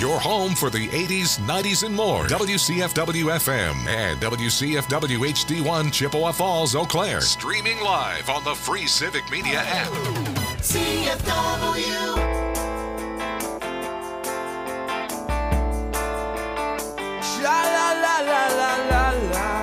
Your home for the 80s, 90s, and more. WCFW-FM and WCFW HD1 Chippewa Falls, Eau Claire. Streaming live on the free Civic Media app. CFW. Sha-la-la-la-la-la-la.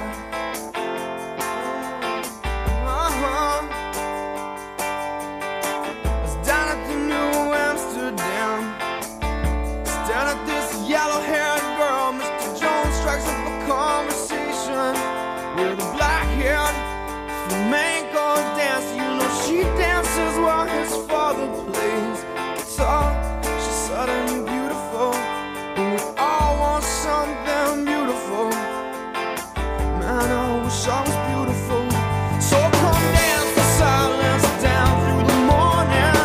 I was down at the New Amsterdam, staring at this yellow-haired girl. Mr. Jones strikes up a conversation with a black-haired flamenco dancer. You know she dances while his father plays guitar. She's suddenly beautiful, and we all want something beautiful. Man, I wish I was beautiful. So come dance the silence down through the morning.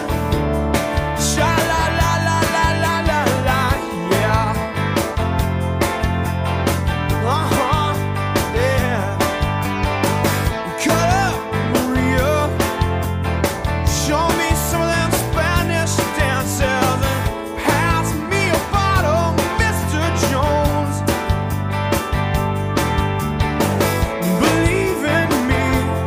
Sha-la-la-la-la-la-la-la, yeah. Yeah. Cut up, Maria. Show me some of them Spanish dances and pass me a bottle, Mr. Jones. Believe in me,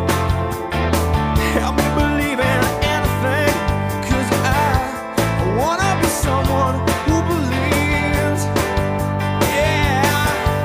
help me believe in anything, 'cause I wanna be someone who believes. Yeah,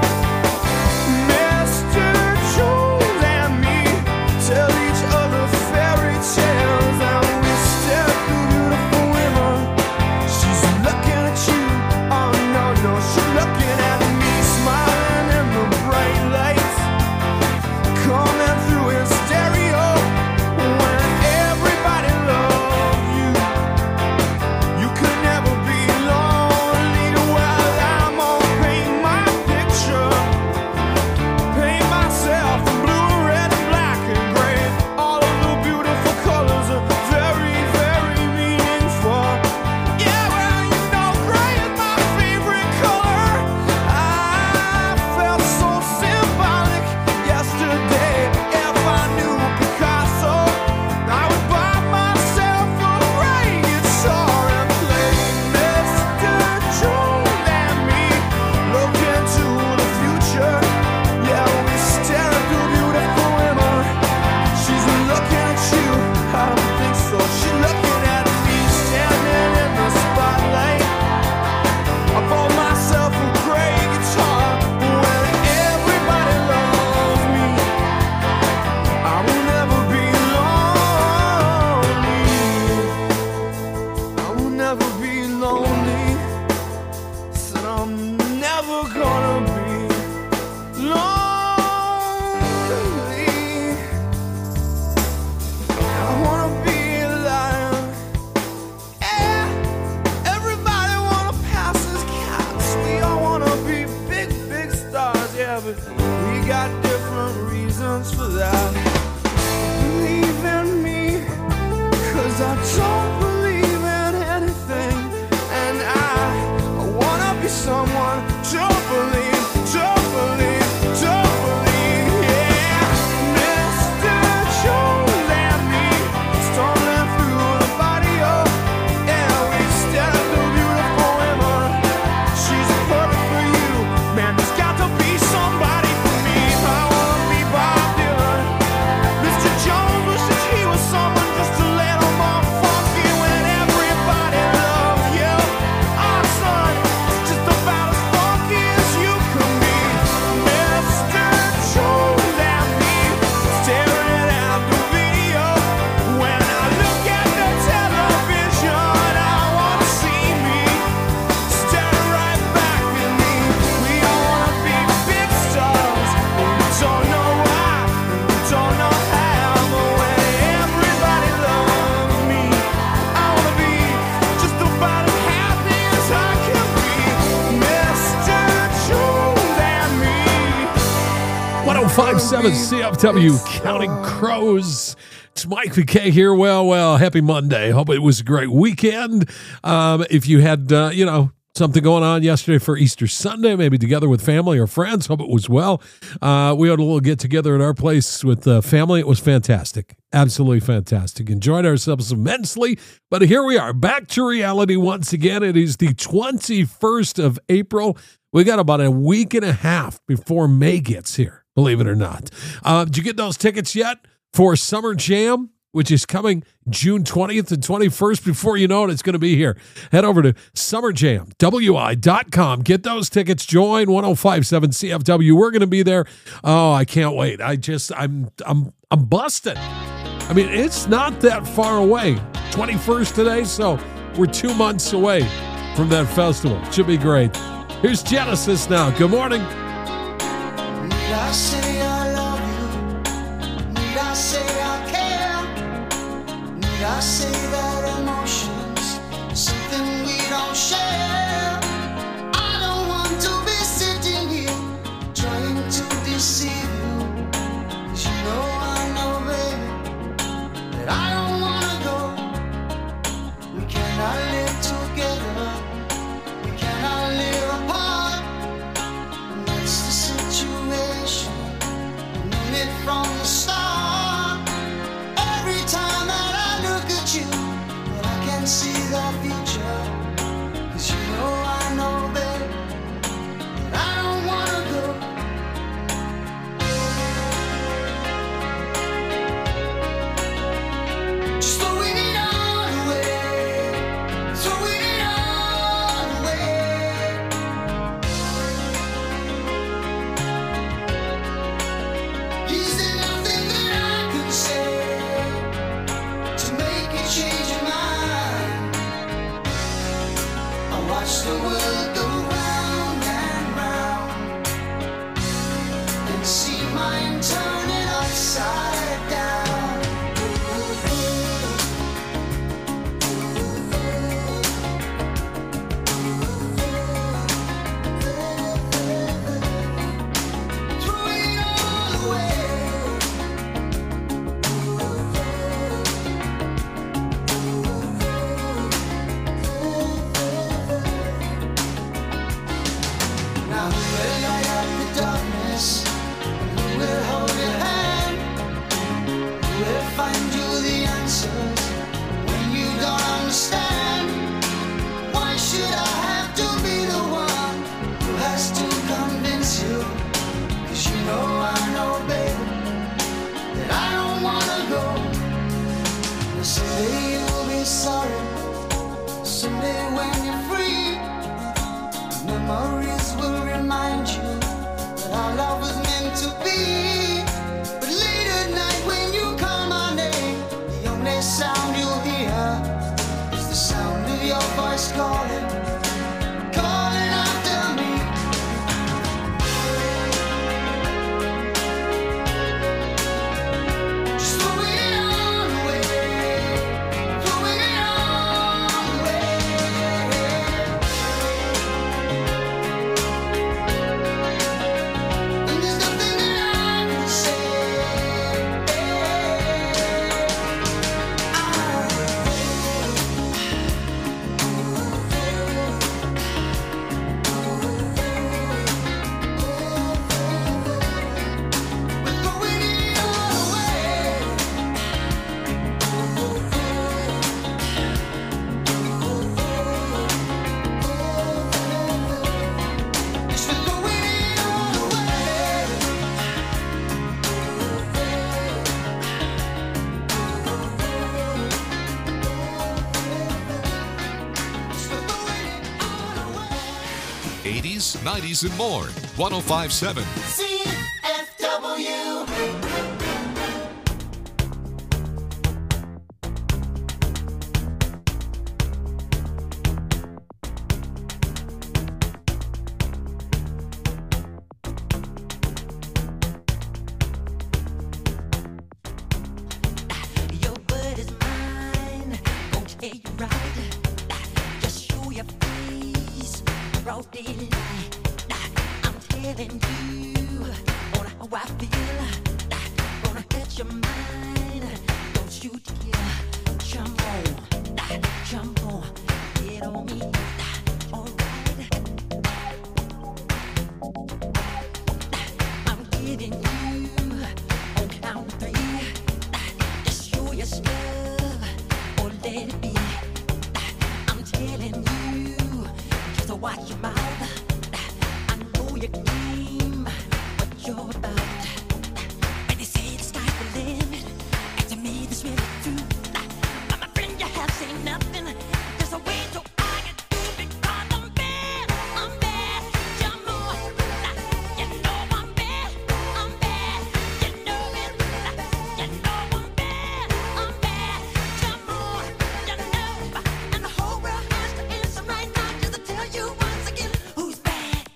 Mr. Jones and me tell each other fairy tales, and we stare at the beautiful women. She's looking at you, oh no, no, she's looking at me, smiling in the bright lights coming through in stereo. When everybody loves you, you could never be lonely. Well, I'm gonna paint my picture, paint myself in blue, red, and black, and gray. All of the beautiful colors are very, very meaningful. Yeah, well, you know gray is my favorite color. I felt so symbolic yesterday. If I knew Picasso, I would buy myself a gray guitar and play Mr. Jones and me. Look into the future. Yeah, we stare at the beautiful women. She's looking at you. I don't think so. She's looking at me, standing in the spotlight. I bought myself a gray guitar. When everybody loves me, I will never be lonely. I will never be lonely. Said I'm never gonna be lonely. I wanna be a lion. Yeah, everybody wanna pass as cats. We all wanna be big, big stars. Yeah, but we got different reasons for that. Believe in me, 'cause I don't believe in anything, and I wanna be someone to believe, to believe, to believe. Yeah, Mr. Jones and me, stumbling through the barrio. Yeah, we stare at the beautiful women. She's perfect for you, man. There's got to be somebody for me. I wanna be Bob Dylan. Mr. Jones wishes he was someone just to let him off funky when everybody loves you. Our son is just about as funky as you can be. Mr. Jones and me, staring at the video. When I look at the television, I wanna see me staring right back at me. We all wanna be big stars, but we don't know why, and we don't know how. But when everybody loves me, I wanna be just about as happy as I can be. Mr. Jones and me. 1057 CFW Counting Crows. It's Mike McKay here. Well, happy Monday. Hope it was a great weekend. If you had, something going on yesterday for Easter Sunday, maybe together with family or friends. Hope it was well. We had a little get together at our place with family. It was fantastic. Absolutely fantastic. Enjoyed ourselves immensely. But here we are, back to reality once again. It is the 21st of April. We got about a week and a half before May gets here, believe it or not. Did you get those tickets yet for Summer Jam, which is coming June 20th and 21st? Before you know it, it's going to be here. Head over to summerjamwi.com. Get those tickets. Join 1057 CFW. We're going to be there. Oh, I can't wait. I'm busted. I mean, it's not that far away. 21st today, so we're 2 months away from that festival. Should be great. Here's Genesis now. Good morning. Need I say I love you? Need I say I care? Need I say that emotions are something we don't share? I don't want to be sitting here trying to deceive you, 'cause you know I know, baby, that I don't wanna go. We cannot live together. We cannot live apart. And that's the situation. I knew it from the start. Every time that I look at you, but I can see the future. 'Cause you know I know, babe, that I don't wanna go. Just throwing it all away. Throwing it all away. Is there nothing that I can say to make you change your mind? I watch the world go round and round and see mine turning upside down. Throwing it all away. Now who will light up the darkness? And who will hold your hand? Who will find you the answers when you don't understand? Why should I have to be the one who has to convince you? 'Cause you know I know, baby, that I don't wanna go. And someday you'll be sorry. Someday when you're free, memories will remind you that our love was meant to be. But late at night when you call my name, the only sound you'll hear is the sound of your voice calling, calling after me. Just throwing it all away. Throwing it all away. And there's nothing that I can say. We're throwing it all away. Yes, we're throwing it all away. Yes, we're throwing it all away. 80s, 90s, and more. 1057. CFW. Your word is mine, gon' take you right. Just show your face, broad daylight. I'm telling you on how I feel. Gonna catch your mind, don't you dare jump on, get on me, alright. let it be. I'm telling you, just watch your mouth. I know you game, what you're about. When they say the sky's the limit, and to me this really true. But my friend, you have seen nothing. There's a way to argue because I'm bad. I'm bad. You're more. You know I'm bad. I'm bad. You know it. You know I'm bad. I'm bad. You're more. You know. And the whole world has to answer right now just to tell you once again who's bad.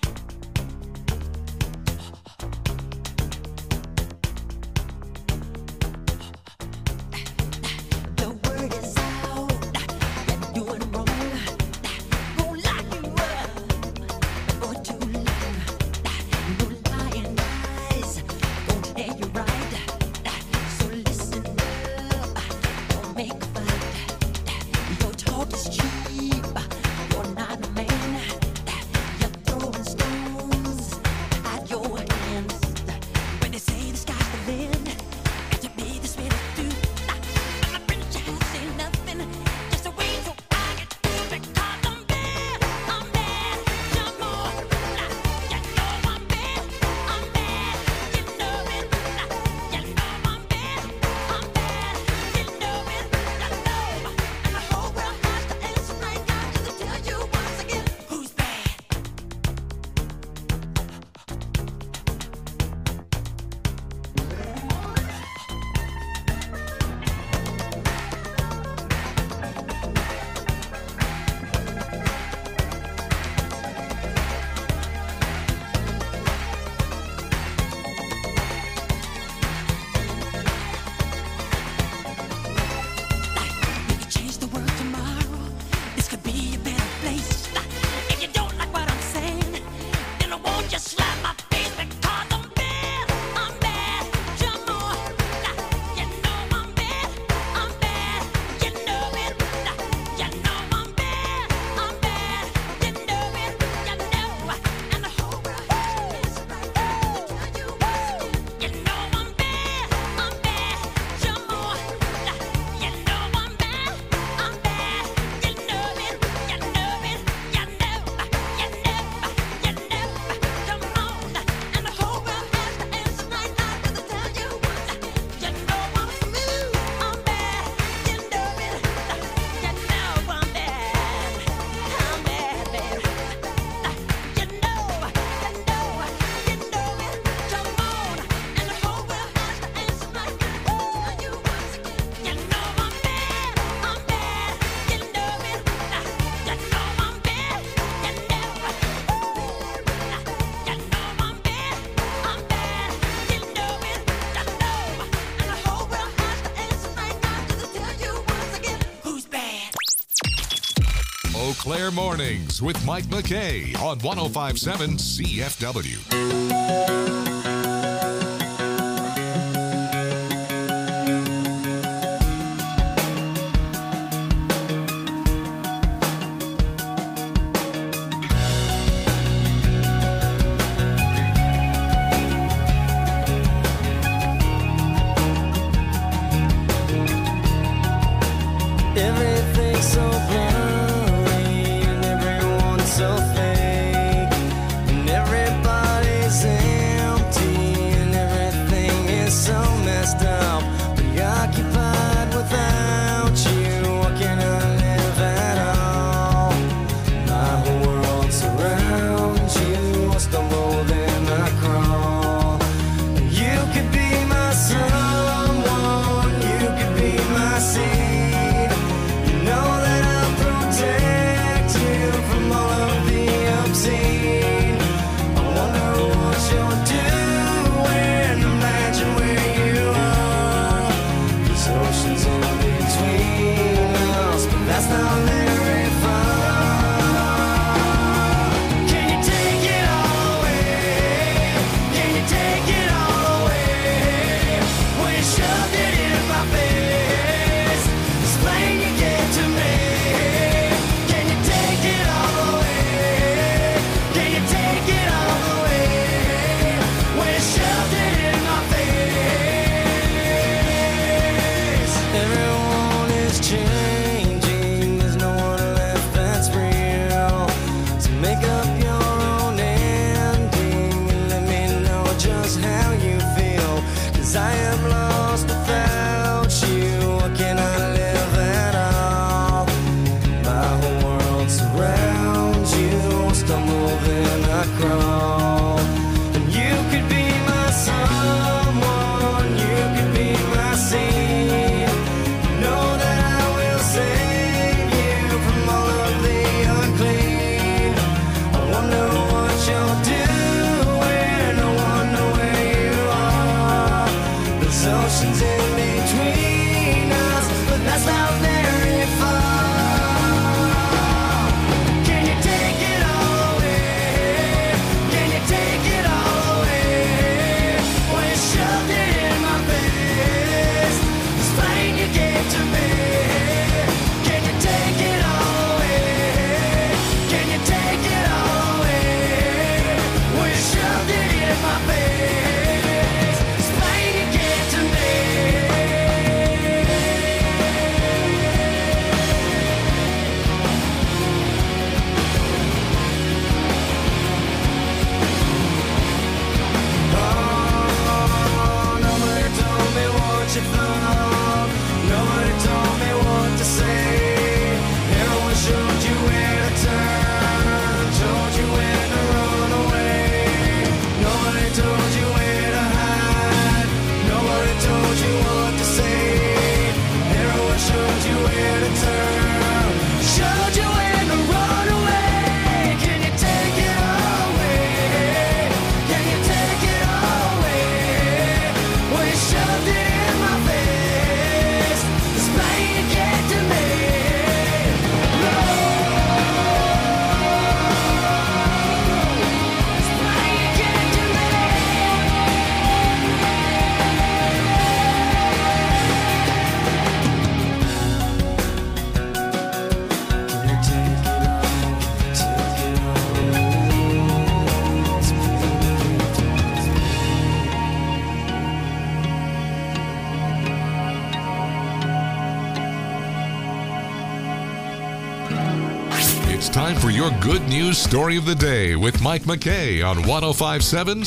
The word is out. You're doing wrong. Won't lock you up for too long. No lying eyes gon' tell you right. So listen up. Don't make a fight. Your talk is cheap. You're not a man. You're throwing stones at your hands. When they say the sky's the limit, and to me this really do. My friends, you have seen nothing. Just a way to argue because I'm bad. I'm bad. You're more. You know I'm bad. I'm bad. You know it. You know I'm bad. I'm bad. You know it. You know. And the whole world has to answer right now just to tell you once again who's bad. We could change the world tomorrow. This could be a better place. If you don't like what I'm saying, then I won't just slap my face because I'm bad. I'm bad. You're more. You know I'm bad. I'm bad. You know it. You know I'm bad. I'm bad. You know it. You know. And the whole world has to answer right now to tell you once again. You know I'm bad. I'm bad. You're more. You know I'm bad. I'm bad. You know it. You know it. You know. You know. You know. Come on. And the whole world has to answer right now to tell you once again. You know I'm smooth. I'm bad. You know it. You know I'm bad. I'm bad, baby. You know. You know. You know it. Come on. And the whole world has to answer right now to tell you once again. You know I'm bad. I'm bad. You know it. You know I'm bad. You know. You know I'm bad. I'm bad. You know it. You know. And the whole world has to answer right now just to tell you once again who's bad. Eau Claire Mornings with Mike McKay on 1057 CFW. Everything's so blurry and everyone's so fake, and everybody's empty and everything is so messed up, preoccupied without you. What can I live at all? My whole world surrounds you. I stumble then I crawl. You could be my someone, you could be my seed. You know that I'll protect you from all of the obscene. I wonder what you're doing. Imagine where you are. There's oceans in between us, but that's not very far. Can you take it all away? Can you take it all away? When you shoved it in my face, it's plain you get to me. Can you take it all away? Can you take it all away? When you shoved it in my face, everyone is changing. It's time for your good news story of the day with Mike McKay on 105.7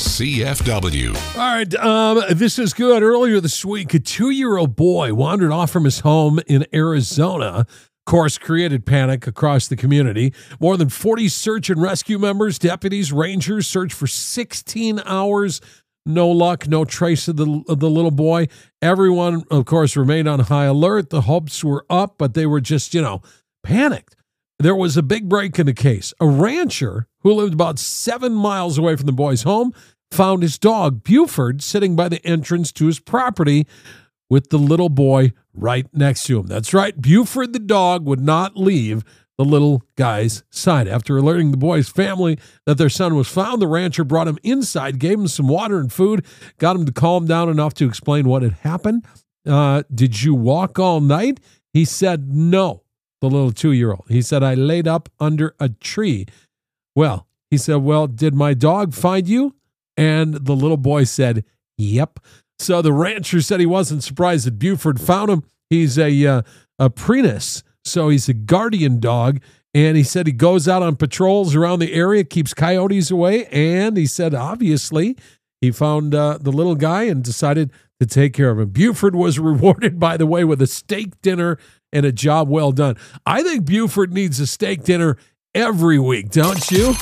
CFW. All right, this is good. Earlier this week, a 2-year-old boy wandered off from his home in Arizona. Of course, created panic across the community. More than 40 search and rescue members, deputies, rangers searched for 16 hours. No luck, no trace of the little boy. Everyone, of course, remained on high alert. The hopes were up, but they were just, panicked. There was a big break in the case. A rancher who lived about 7 miles away from the boy's home found his dog, Buford, sitting by the entrance to his property with the little boy right next to him. That's right. Buford the dog would not leave the little guy's side. After alerting the boy's family that their son was found, the rancher brought him inside, gave him some water and food, got him to calm down enough to explain what had happened. Did you walk all night? He said, no, the little 2-year-old. He said, I laid up under a tree. Well, he said, well, did my dog find you? And the little boy said, yep. So the rancher said he wasn't surprised that Buford found him. He's a Prius, so he's a guardian dog. And he said he goes out on patrols around the area, keeps coyotes away. And he said, obviously, he found the little guy and decided to take care of him. Buford was rewarded, by the way, with a steak dinner and a job well done. I think Buford needs a steak dinner every week, don't you?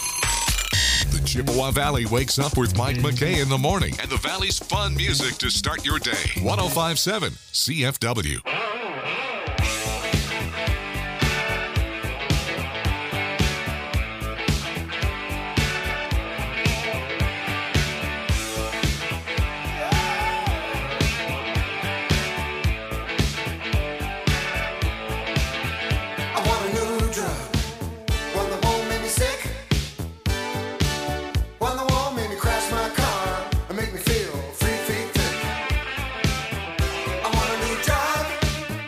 The Chippewa Valley wakes up with Mike McKay in the morning and the Valley's fun music to start your day. 105.7 CFW. Make me feel 3 feet thick. I want a new job.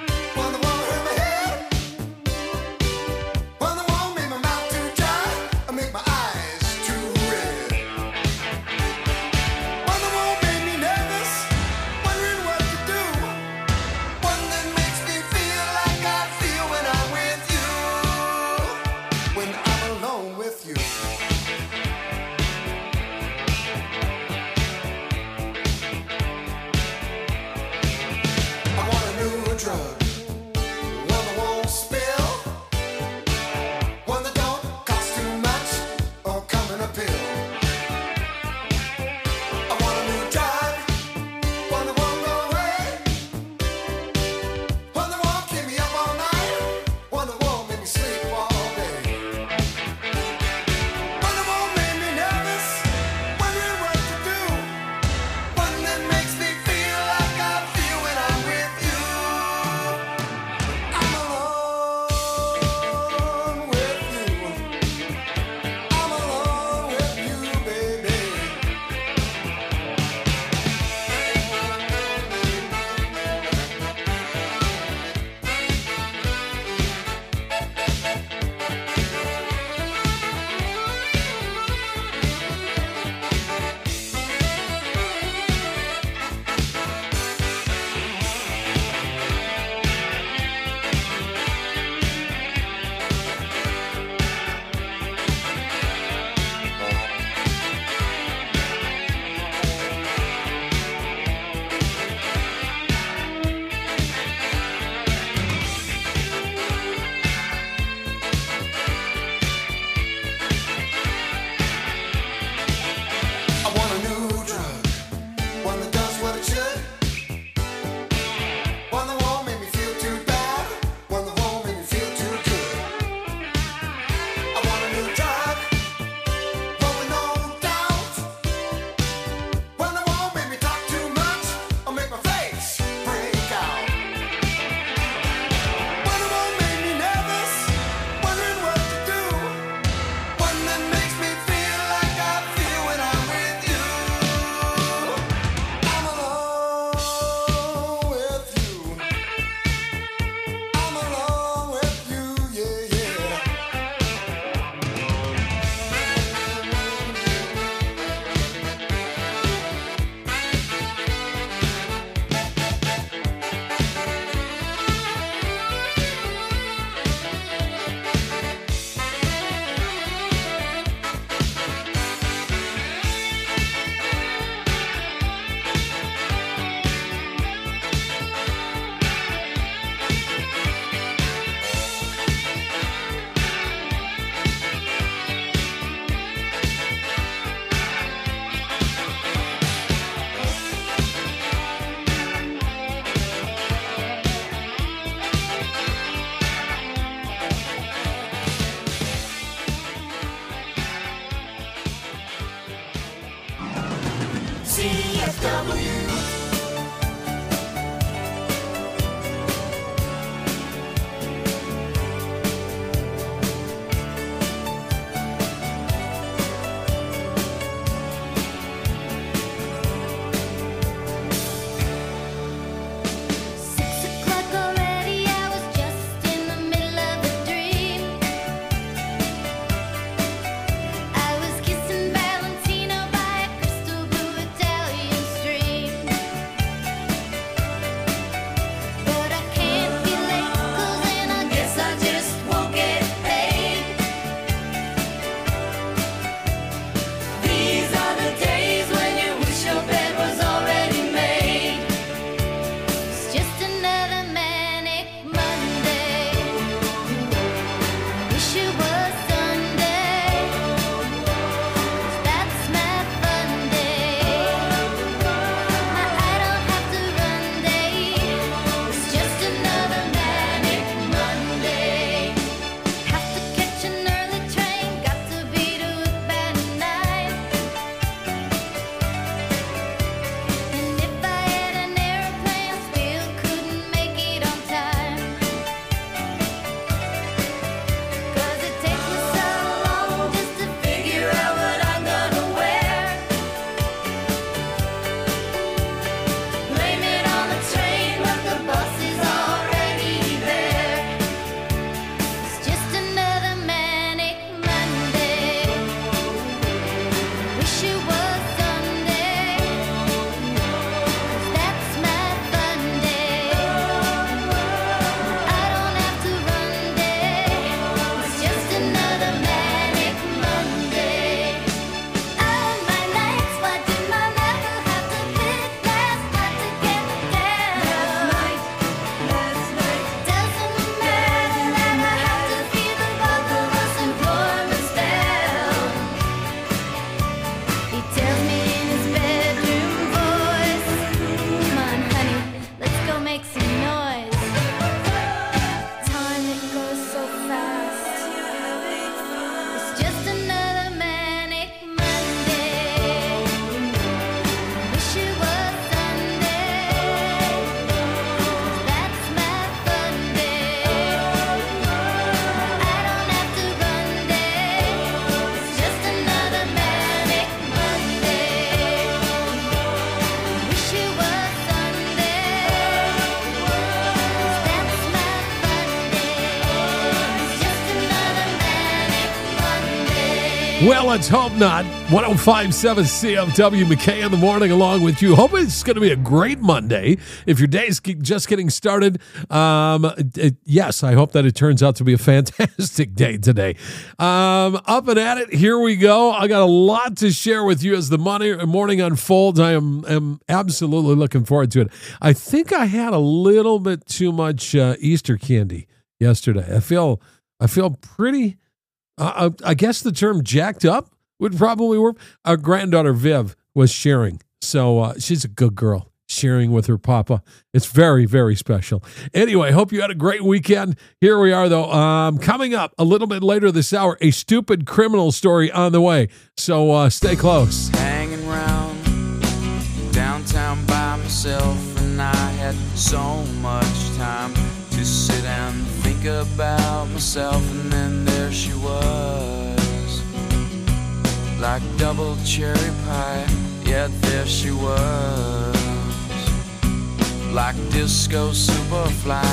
Well, let's hope not. 105.7 CFW, McKay in the morning along with you. Hope it's going to be a great Monday. If your day's just getting started, yes, I hope that it turns out to be a fantastic day today. Up and at it, here we go. I got a lot to share with you as the morning unfolds. I am absolutely looking forward to it. I think I had a little bit too much Easter candy yesterday. I feel pretty... I guess the term jacked up would probably work. Our granddaughter Viv was sharing. So she's a good girl, sharing with her papa. It's very, very special. Anyway, hope you had a great weekend. Here we are, though. Coming up a little bit later this hour, a stupid criminal story on the way. So stay close. Hanging around downtown by myself, and I had so much time to sit and think about myself, and then there she was, like double cherry pie, yeah, there she was, like disco superfly.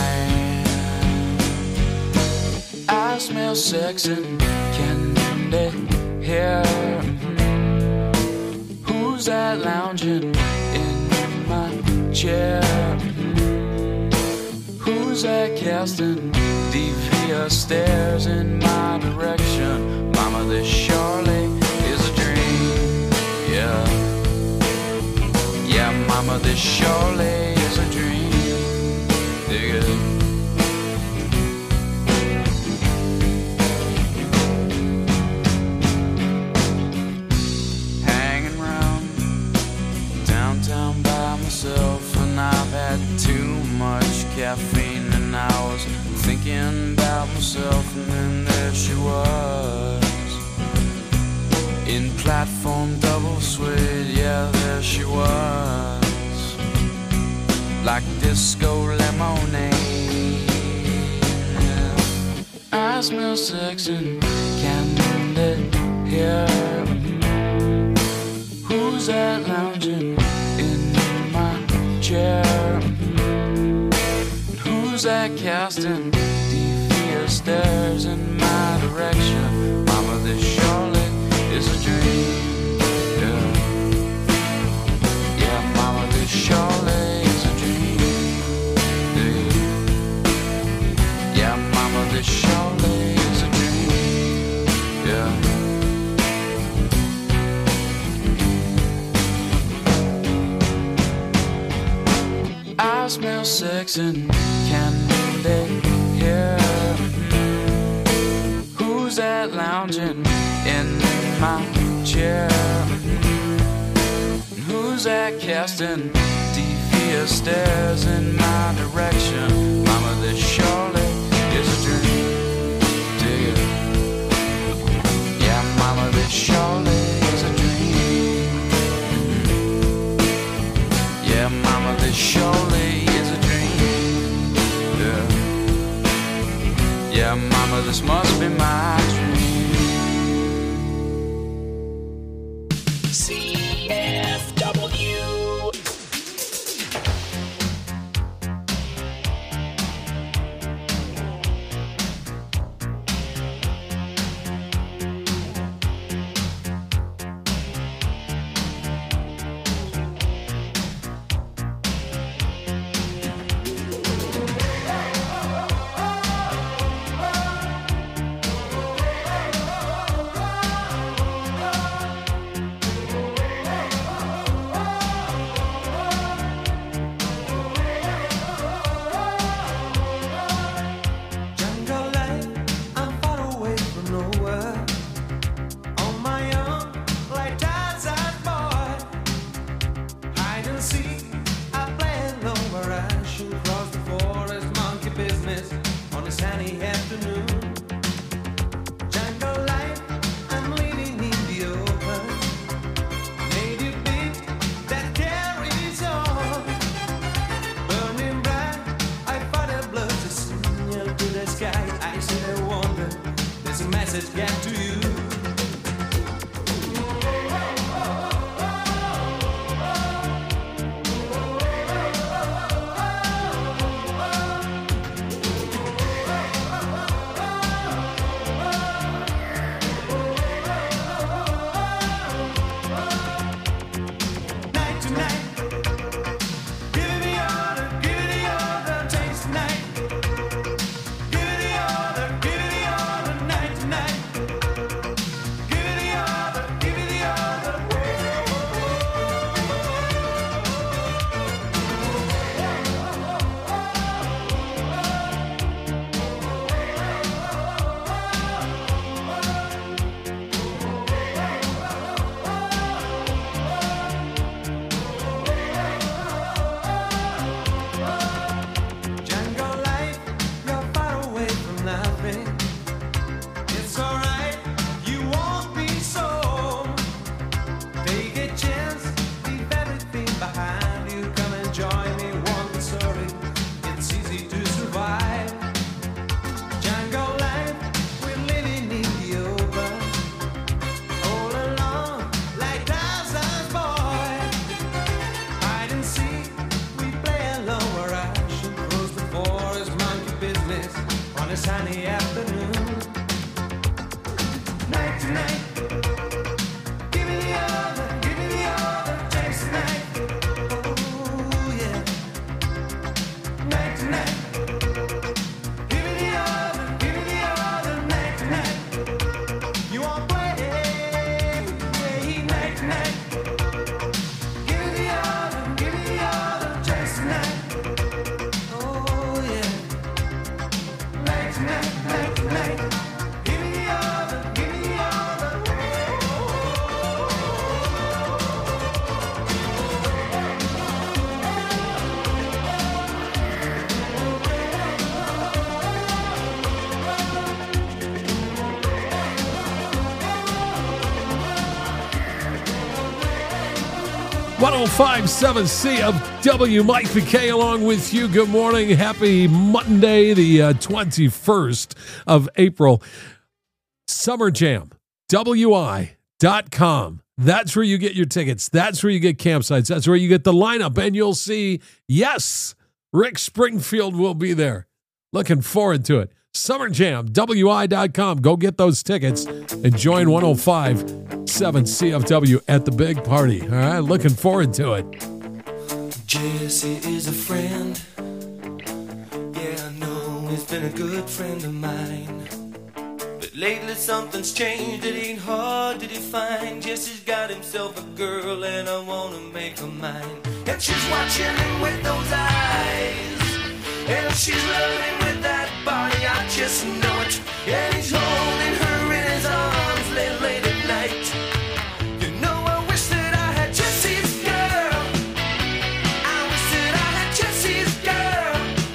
I smell sex and candy here. Who's that lounging in my chair? Who's that casting devious stares in my direction? Mama, this surely is a dream. Yeah, yeah, mama, this surely is a dream. Dig it. Hanging around downtown by myself, and I've had too much caffeine, and I was thinking about myself, and then there she was, in platform double suede, yeah, there she was, like disco lemonade. I smell sex and candy here. Who's that lounging in my chair? Who's that casting devious stares in my direction? Mama, this surely is a dream. Yeah, yeah, mama, this surely is a dream. Yeah, yeah, mama, this surely is a dream. Yeah. I smell sex and candy here. Who's that lounging in my chair? Who's that casting devious stares in my direction? Mama, this surely is a dream. Dig it. Yeah, mama, this surely is a dream. Yeah, mama, this surely is a dream. Yeah, yeah, mama, this must be my dream. CFW. afternoon. Night to night. Give me the other taste tonight. Oh yeah. Night to night. Give me the other night to night. You wanna play night to night. Give me the other taste tonight. Oh yeah. Night to night, night to night. Give me the other. 105.7 CFW, Mike McKay along with you. Good morning. Happy Monday, the 21st of April. Summer Jam, WI.com. That's where you get your tickets. That's where you get campsites. That's where you get the lineup. And you'll see, yes, Rick Springfield will be there. Looking forward to it. Summer Jam, WI.com. Go get those tickets and join 105.7 CFW at the big party. All right, looking forward to it. Jesse is a friend. Yeah, I know he's been a good friend of mine. But lately something's changed. It ain't hard to define. Jesse's got himself a girl and I want to make her mine. And she's watching him with those eyes. And she's loving him with that body, I just know it. And he's holding her in his arms late at night. You know I wish that I had Jesse's girl. I wish that I had Jesse's girl.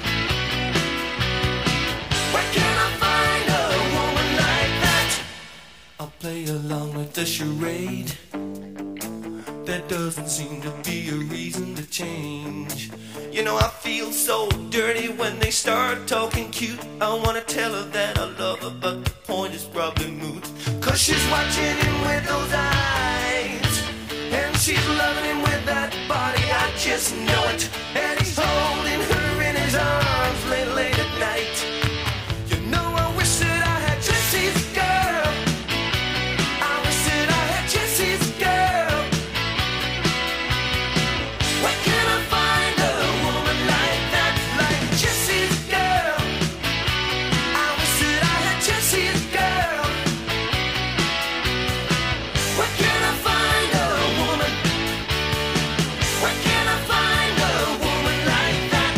Where can I find a woman like that? I'll play along with the charade. There doesn't seem to be a reason to change. You know I feel so dirty when they start talking cute. I wanna tell her that I love her, but the point is probably moot. Cause she's watching him with those eyes. And she's loving him with that body, I just know it. And he's holding her in his arms late at night. You know I wish that I had Jesse's girl. I wish that I had Jesse's girl. Where can I find a woman like that, like Jesse's girl? I wish that I had Jesse's girl. Where can I find a woman? Where can I find a woman like that?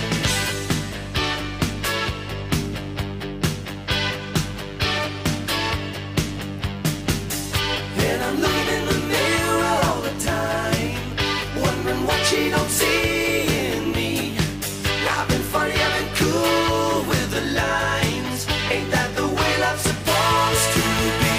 And I'm looking in the mirror all the time, wondering what she don't see in me. I've been funny, I've been cool with the lines. Ain't that the way love's supposed to be?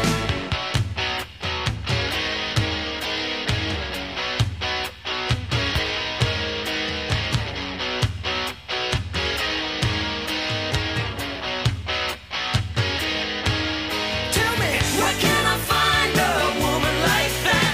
Tell me, where can I find a woman like that?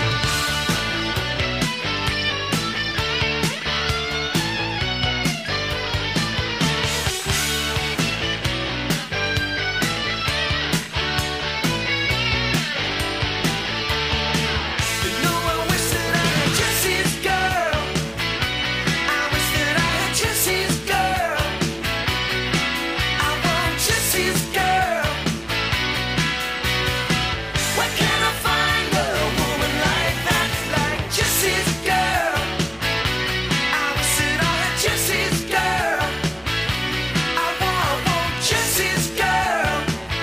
You know I wish that I had Jesse's girl. I wish that I had Jesse's girl. I want Jesse's girl. Where can I find a woman like that, like Jesse's girl? I wish that I had Jesse's girl. I want Jesse's girl.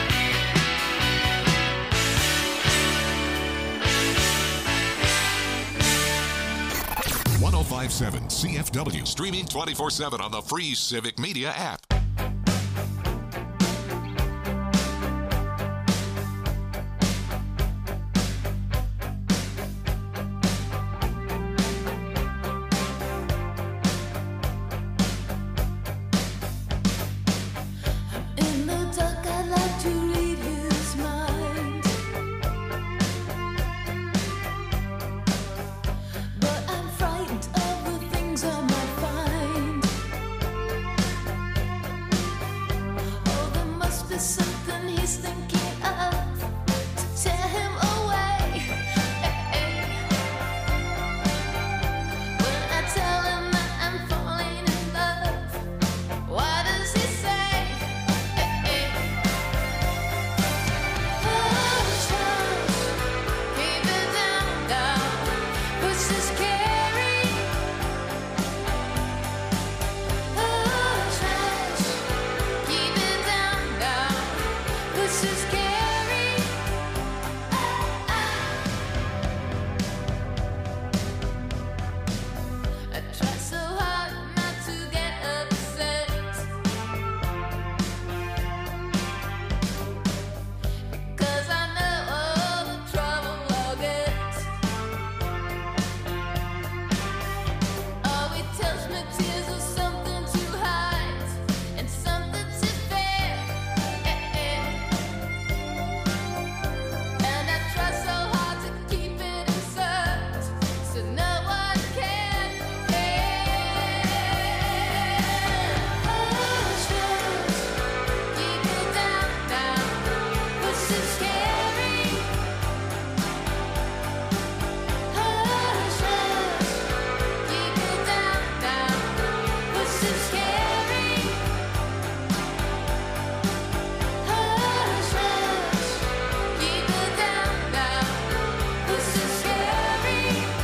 105.7 CFW. Streaming 24/7 on the free Civic Media app. In the dark, I'd like to read his mind, but I'm frightened of the things I might find. there's something he's thinking of to tear him away. When I tell him that I'm falling in love, what does he say? Hush, hush, keep it down, down. Who's so scary? Hush, hush, keep it down, down. Who's so scary? I try so hard not to get upset, because I know all the trouble I'll get. Oh, he tells me tears are something to hide and something to fear. And I try so hard to keep it inside, so no one can hear. Hush, hush, keep it down, down. What's so scary? Hush, hush, keep it down, down. What's so scary? Hush, hush, keep it down, down. What's so scary?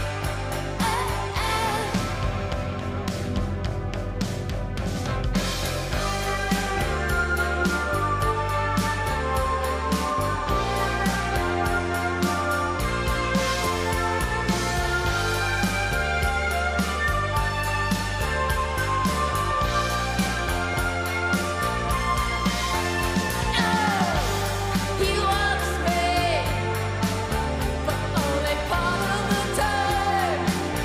He wants me for only part of the time.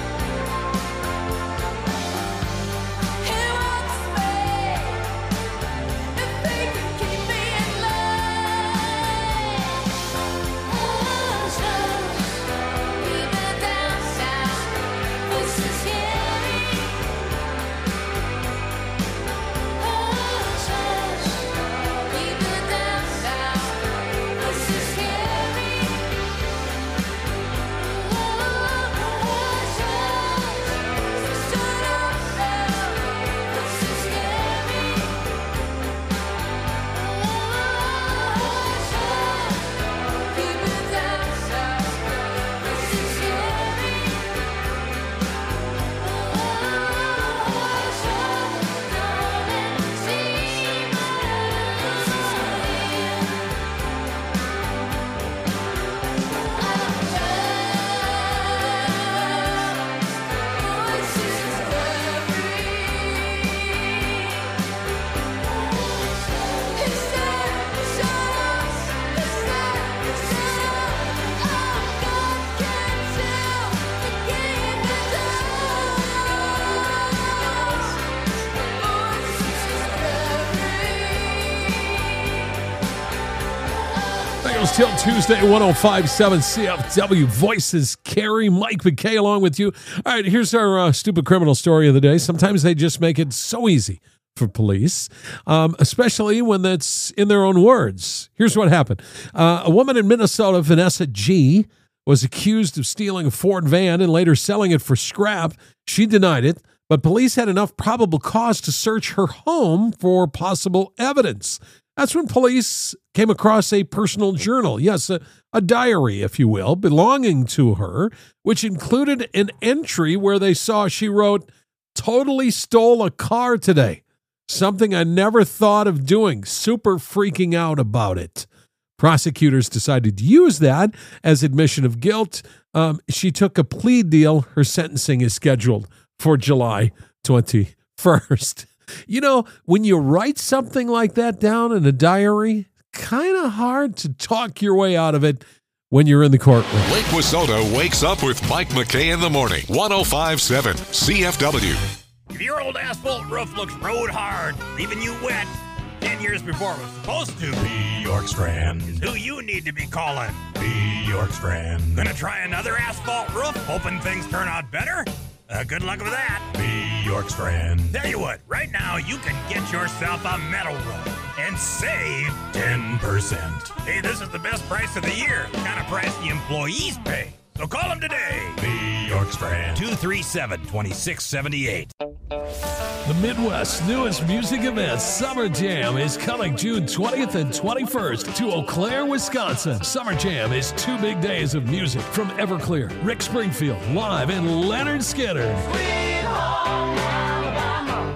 He wants me if they can keep me in line. Hush, hush, keep it down, down. What's so scary? Hush, hush, keep it down, down. What's so scary? Hush, hush, shut up now. What's so scary? Hush, hush, keep it down, down. What's so scary? Hush, hush, darling, see my It was till Tuesday, 105.7 CFW. Voices Carrie, Mike McKay along with you. All right, here's our stupid criminal story of the day. Sometimes they just make it so easy for police, especially when that's in their own words. Here's what happened. A woman in Minnesota, Vanessa G., was accused of stealing a Ford van and later selling it for scrap. She denied it, but police had enough probable cause to search her home for possible evidence. That's when police came across a personal journal, yes, a diary, if you will, belonging to her, which included an entry where they saw she wrote, "Totally stole a car today. Something I never thought of doing. Super freaking out about it." Prosecutors decided to use that as admission of guilt. She took a plea deal. Her sentencing is scheduled for July 21st. You know, when you write something like that down in a diary, kind of hard to talk your way out of it when you're in the courtroom. Lake Wissota wakes up with Mike McKay in the morning. 105.7 CFW. If your old asphalt roof looks road hard, leaving you wet 10 years before it was supposed to, B. York Strand. is who you need to be calling. B. York Strand. Gonna try another asphalt roof, hoping things turn out better? Good luck with that. B. York Strand. Tell you what, right now you can get yourself a metal roof. and save 10%. Hey, this is the best price of the year. The kind of price the employees pay. So call them today. The York Strand. 237-2678. The Midwest's newest music event, Summer Jam, is coming June 20th and 21st to Eau Claire, Wisconsin. Summer Jam is 2 big days of music from Everclear, Rick Springfield live, and Leonard Skinner. Sweet home Alabama,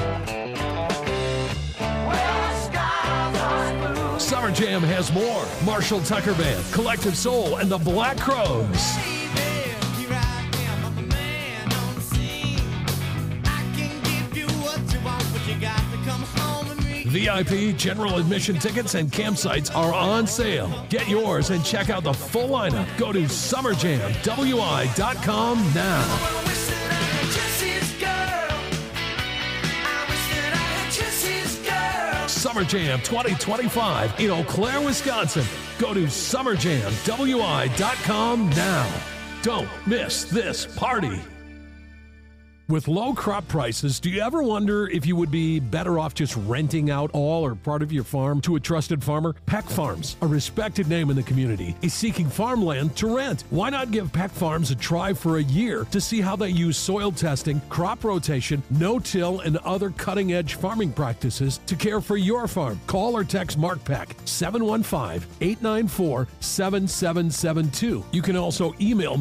where the skies are blue. Summer Jam has more. Marshall Tucker Band, Collective Soul, and the Black Crowes. VIP, general admission tickets, and campsites are on sale. Get yours and check out the full lineup. Go to summerjamwi.com now. Summer Jam 2025 in Eau Claire, Wisconsin. Go to summerjamwi.com now. Don't miss this party. With low crop prices, do you ever wonder if you would be better off just renting out all or part of your farm to a trusted farmer? Peck Farms, a respected name in the community, is seeking farmland to rent. Why not give Peck Farms a try for a year to see how they use soil testing, crop rotation, no-till, and other cutting-edge farming practices to care for your farm? Call or text Mark Peck, 715-894-7772. You can also email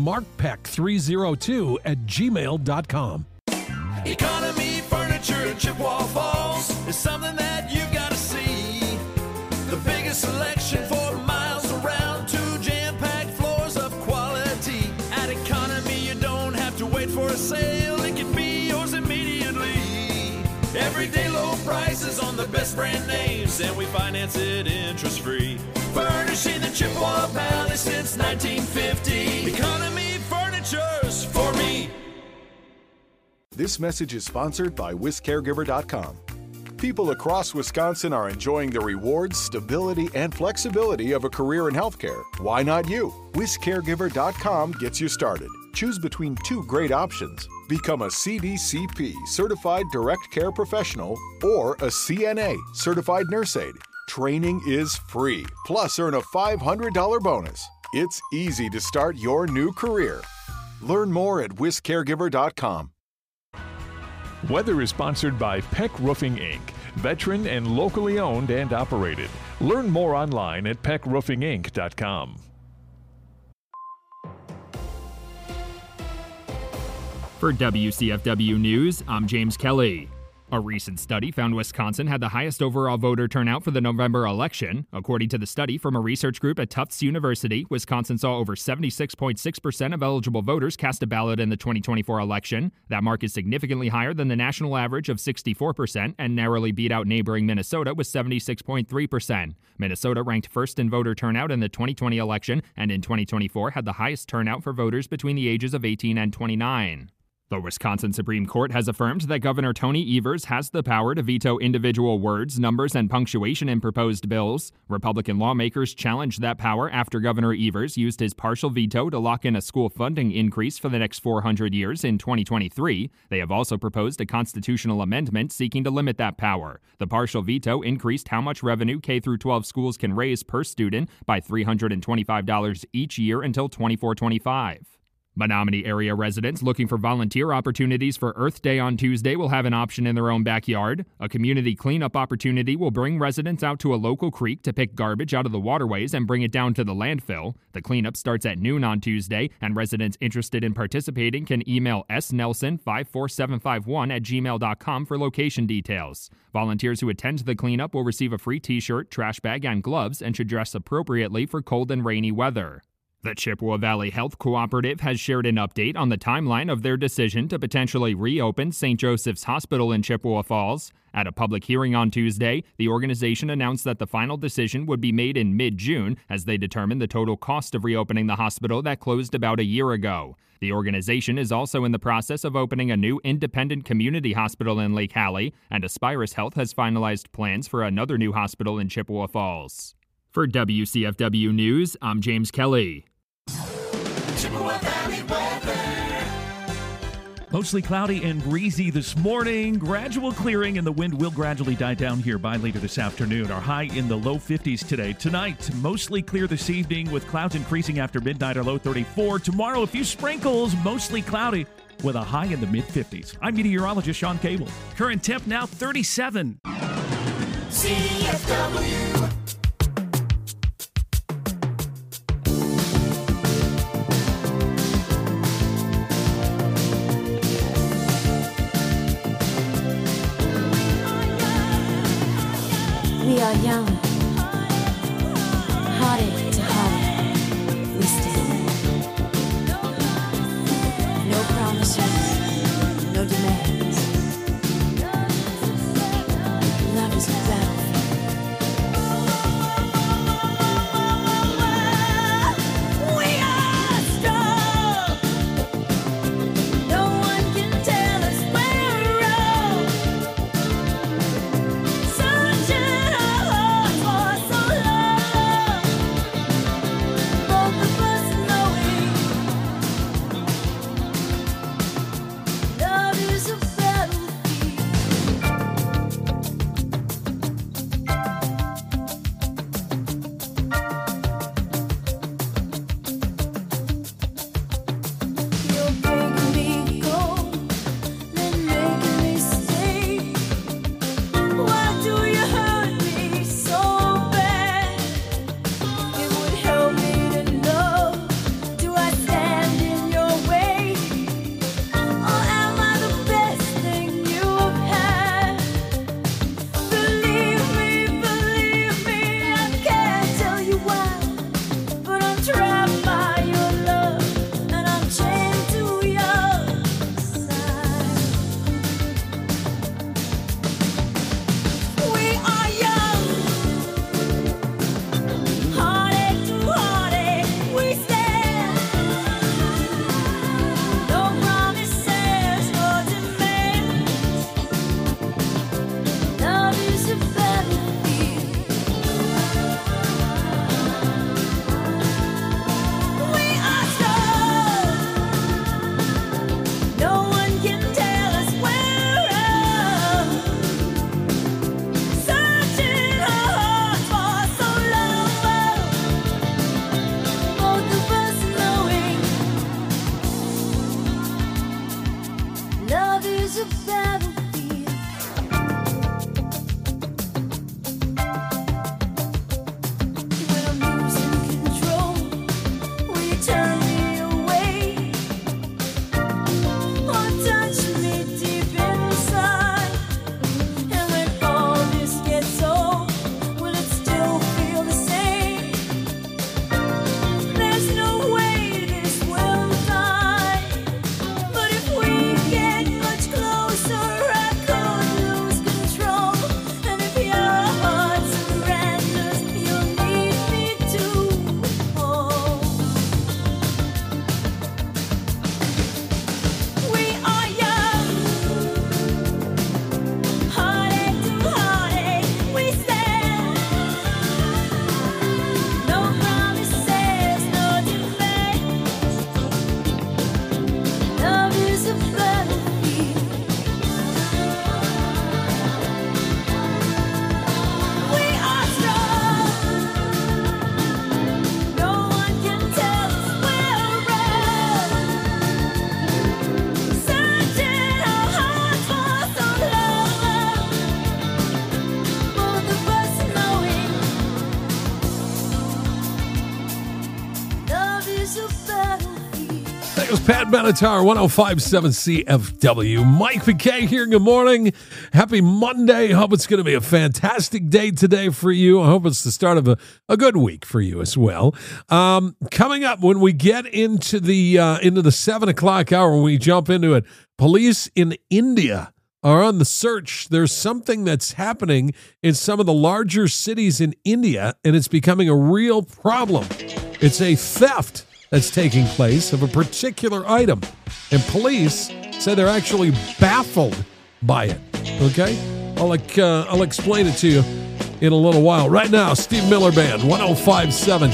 markpeck302@gmail.com. Economy Furniture in Chippewa Falls is something that you've got to see. The biggest selection for miles around, 2 jam-packed floors of quality. At Economy, you don't have to wait for a sale. It can be yours immediately. Everyday low prices on the best brand names, and we finance it interest-free. Furnishing the Chippewa Valley since 1950. Economy Furniture's for me. This message is sponsored by WisCaregiver.com. People across Wisconsin are enjoying the rewards, stability, and flexibility of a career in healthcare. Why not you? WisCaregiver.com gets you started. Choose between 2 great options. Become a CDCP, Certified Direct Care Professional, or a CNA, Certified Nurse Aide. Training is free, plus earn a $500 bonus. It's easy to start your new career. Learn more at WisCaregiver.com. Weather is sponsored by Peck Roofing, Inc., veteran and locally owned and operated. Learn more online at peckroofinginc.com. For WCFW News, I'm James Kelly. A recent study found Wisconsin had the highest overall voter turnout for the November election. According to the study from a research group at Tufts University, Wisconsin saw over 76.6% of eligible voters cast a ballot in the 2024 election. That mark is significantly higher than the national average of 64% and narrowly beat out neighboring Minnesota with 76.3%. Minnesota ranked first in voter turnout in the 2020 election and in 2024 had the highest turnout for voters between the ages of 18 and 29. The Wisconsin Supreme Court has affirmed that Governor Tony Evers has the power to veto individual words, numbers, and punctuation in proposed bills. Republican lawmakers challenged that power after Governor Evers used his partial veto to lock in a school funding increase for the next 400 years in 2023. They have also proposed a constitutional amendment seeking to limit that power. The partial veto increased how much revenue K-12 schools can raise per student by $325 each year until 24-25. Menominee area residents looking for volunteer opportunities for Earth Day on Tuesday will have an option in their own backyard. A community cleanup opportunity will bring residents out to a local creek to pick garbage out of the waterways and bring it down to the landfill. The cleanup starts at noon on Tuesday, and residents interested in participating can email snelson54751@gmail.com for location details. Volunteers who attend the cleanup will receive a free t-shirt, trash bag, and gloves and should dress appropriately for cold and rainy weather. The Chippewa Valley Health Cooperative has shared an update on the timeline of their decision to potentially reopen St. Joseph's Hospital in Chippewa Falls. At a public hearing on Tuesday, the organization announced that the final decision would be made in mid-June as they determine the total cost of reopening the hospital that closed about a year ago. The organization is also in the process of opening a new independent community hospital in Lake Hallie, and Aspirus Health has finalized plans for another new hospital in Chippewa Falls. For WCFW News, I'm James Kelly. Chippewa Valley weather. Mostly cloudy and breezy this morning. Gradual clearing, and the wind will gradually die down here by later this afternoon. Our high in the low 50s today. Tonight, mostly clear this evening with clouds increasing after midnight, our low 34. Tomorrow, a few sprinkles, mostly cloudy with a high in the mid-50s. I'm meteorologist Sean Cable. Current temp now 37. CFW. We are young, heartache to heartache, we stand. No promises, no demands. Love is a battlefield. We are strong. No one can tell us we're wrong. Searching our hearts for so long. Both of us knowing love is a battlefield. You're breaking me cold, then making me stay. Why do you hurt me so bad? It would help me to know, do I stand in your way? Or am I the best thing you've had? Believe me, I can't tell you why, but I'm trapped by your love, and I'm chained to your side. We are young, heartache to heartache, we stand. No promises, no demands. Love is a battlefield. We are strong. No one can tell us we're wrong. Searching our hearts for so long. Both of us knowing love is a battlefield. When I'm losing control, will you turn me away? Or touch me deep inside? And when all this gets old, will it still feel the same? There's no way this will die. But if we get much closer, I could lose control. And if your heart surrenders, you'll need me to hold. We are young, heartache to heartache, we stand. No promises, no demands. Love is a battlefield. We are strong. No one can tell us we're wrong. Searching our hearts for so long. Both of us knowing love is a battlefield. That was Pat Benatar, 105.7 CFW. Mike McKay here. Good morning. Happy Monday. Hope it's going to be a fantastic day today for you. I hope it's the start of a good week for you as well. Coming up when we get into the 7 o'clock hour, when we jump into it, police in India are on the search. There's something that's happening in some of the larger cities in India, and it's becoming a real problem. It's a theft that's taking place of a particular item, and police say they're actually baffled by it. Okay? I'll explain it to you in a little while. Right now, Steve Miller Band, 105.7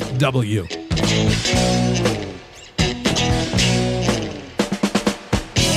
CFW.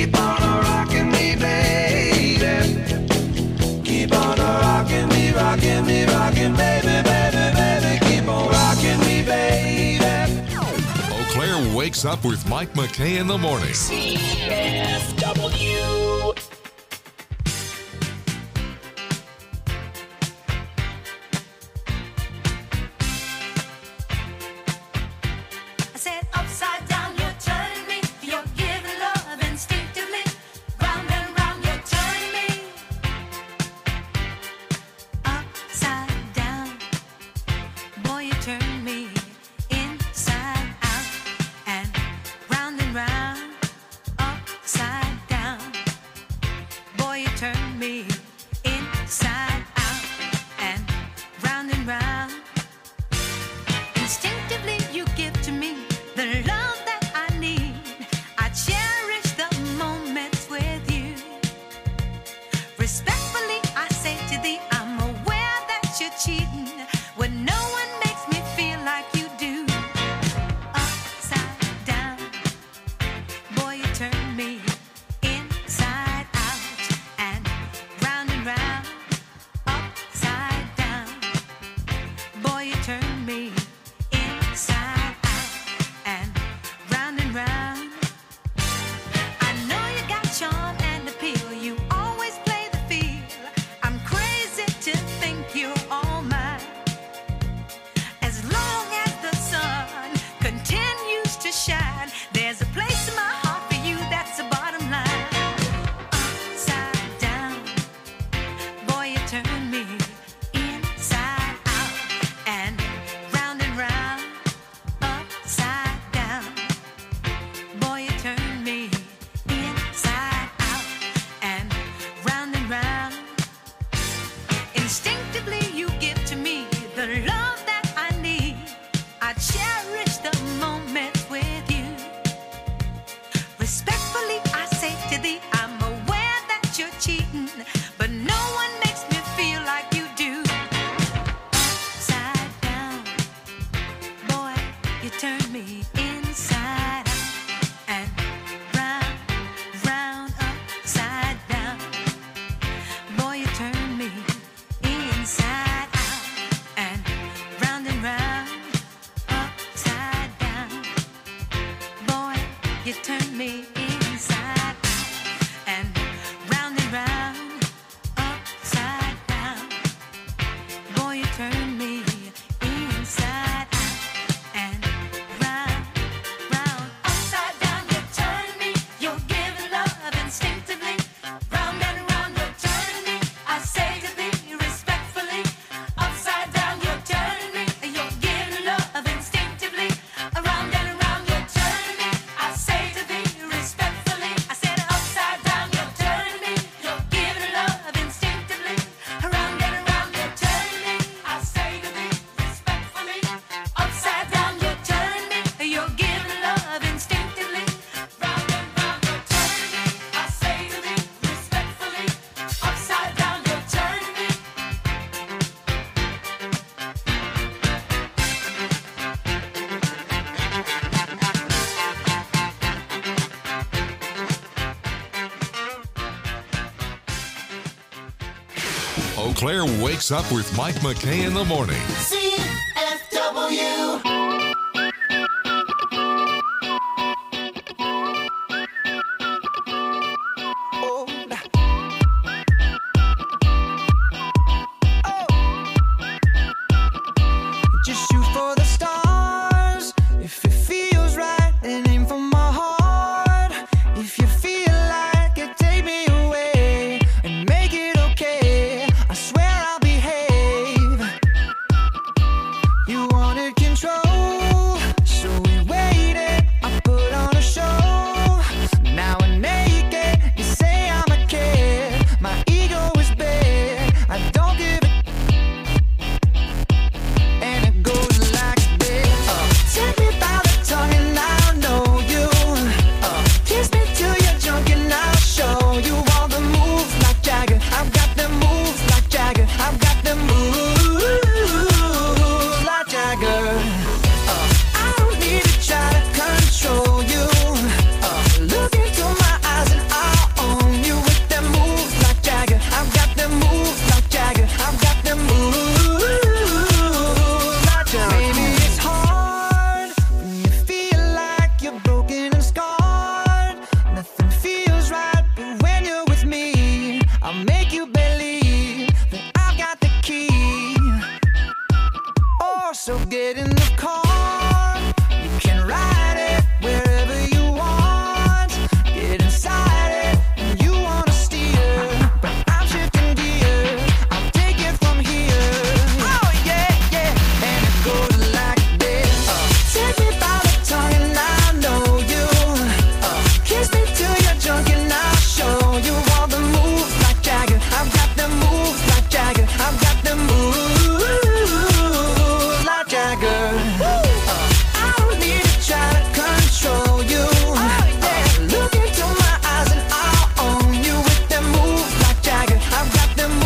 Keep on rocking me, baby. Keep on rocking me, baby, baby, baby. Keep on rocking me, baby. Eau Claire wakes up with Mike McKay in the morning. CFW. I said upside down, you're turning me. You're giving love instinctively. Round and round, you're turning me. Upside down, boy, you turn me inside out. And round, upside down, boy, you turn me inside out. And round, instinctively you give to me the love that I need. I cherish the moments with you. Respectfully, I say to thee, I'm aware that you're cheating when no one makes me feel like you do. Upside down, boy, you turn me inside out. And round, upside down, boy, you turn me inside out. And round, I know you got charm and appeal. You always play the field. I'm crazy to think you're all mine. As long as the sun continues to shine, there's a place in my heart for you. That's the bottom line. Upside down, boy, you turn me inside out. And round, upside down, boy, you turn me inside out. And round, instinctively you give to me the love that I need. I cherish the moments with you. Respectfully, I say to thee, I'm aware that you're cheating, but no one makes me feel like you do. Upside down, boy, you turn me inside out. And round, upside down, boy, you turn me inside out. And round, upside down, boy, you turn me inside out. And round, upside down, boy, you turn me inside out. And round, upside down, you turn me. You're giving love instinctively. Round and round, you're turning me. I say to thee respectfully. Upside down, you're turning me. You're giving love instinctively. Around and around, you're turning me. I say to thee respectfully. I said upside down, you're turning me. You're giving love instinctively. Around and around, you're turning me. I say to thee respectfully. Upside down, you're turning me. You're giving love instinctively. Round and round, you're turning me. I say to thee respectfully. Upside down, you're turning me. Eau Claire wakes up with Mike McKay in the morning.